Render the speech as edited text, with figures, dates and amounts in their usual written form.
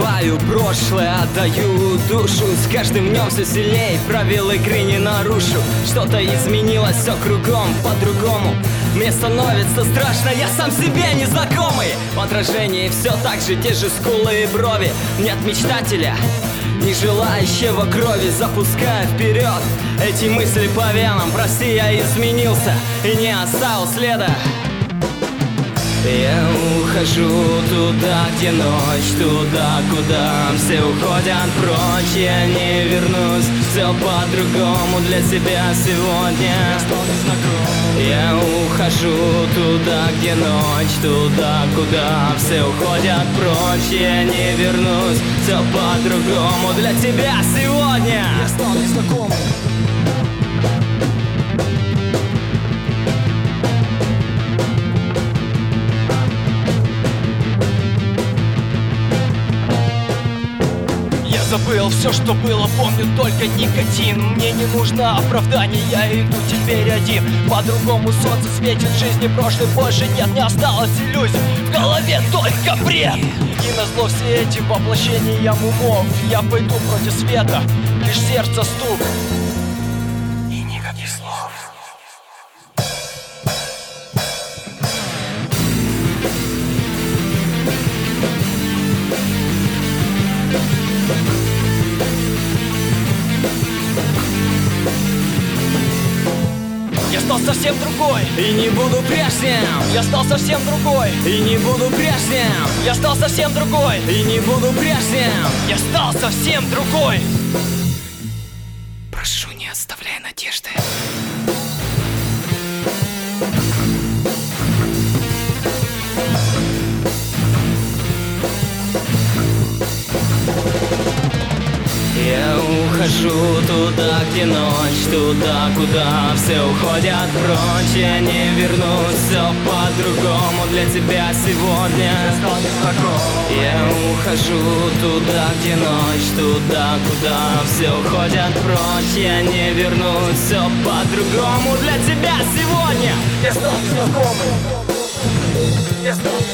забываю прошлое, отдаю душу. С каждым днем все сильнее, правил игры не нарушу. Что-то изменилось, все кругом по-другому. Мне становится страшно, я сам себе незнакомый. В отражении все так же, те же скулы и брови. Нет мечтателя, не желающего крови. Запуская вперед эти мысли по венам. Прости, я изменился и не оставил следа. Я ухожу туда, где ночь, туда, куда все уходят прочь. Я не вернусь, все по-другому для тебя сегодня. Я ухожу туда, где ночь, туда, куда все уходят прочь. Я не вернусь, все по-другому для тебя сегодня. Я стал незнакомым. Забыл все, что было, помню только никотин. Мне не нужно оправдание, я иду теперь один. По-другому солнце светит, жизни прошлой больше нет. Не осталось иллюзий, в голове только бред. И назло все эти воплощения умов, я пойду против света, лишь сердце стук и никаких слов. Я стал совсем другой и не буду прежним. Я стал совсем другой и не буду прежним. Я стал совсем другой и не буду прежним. Я стал совсем другой. Прошу, не оставляй надежды. Я ухожу туда, где ночь, туда, куда все уходят прочь. Я не вернусь, все по-другому для тебя сегодня. Я ухожу туда, где ночь, туда, куда все уходят прочь. Я не вернусь, все по-другому для тебя сегодня. Я стал незнакомым. Я стал